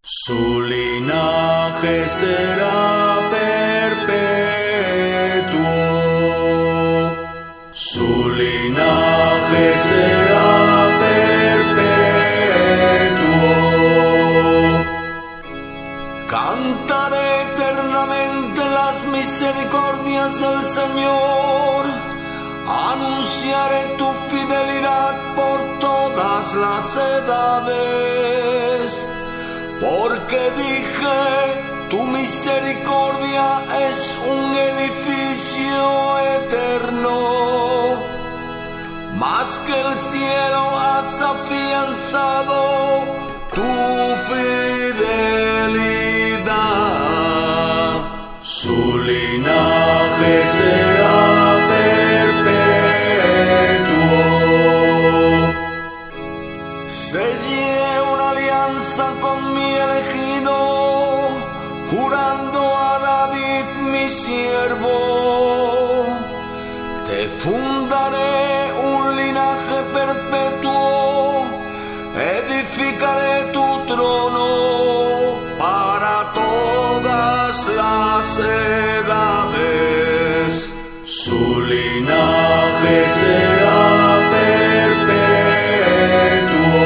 Su linaje será perpetuo, su linaje será perpetuo. Cantaré eternamente las misericordias del Señor, anunciaré tu fidelidad por todas las edades. Porque dije, tu misericordia es un edificio eterno, más que el cielo has afianzado tu fidelidad. Su linaje será perpetuo. Sellé una alianza con mi elegido, jurando a David mi siervo. Te fundaré un linaje perpetuo, edificaré tu trono para todas las edades. Su linaje será perpetuo.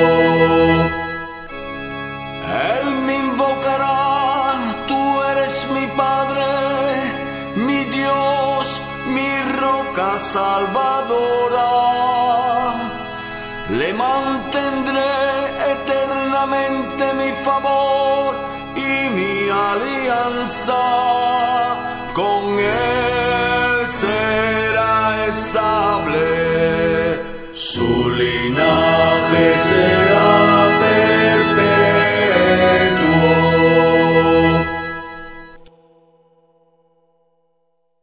Él me invocará, tú eres mi Padre, mi Dios, mi roca salvadora. Le mantendré eternamente mi favor y mi alianza. Con él será estable, su linaje será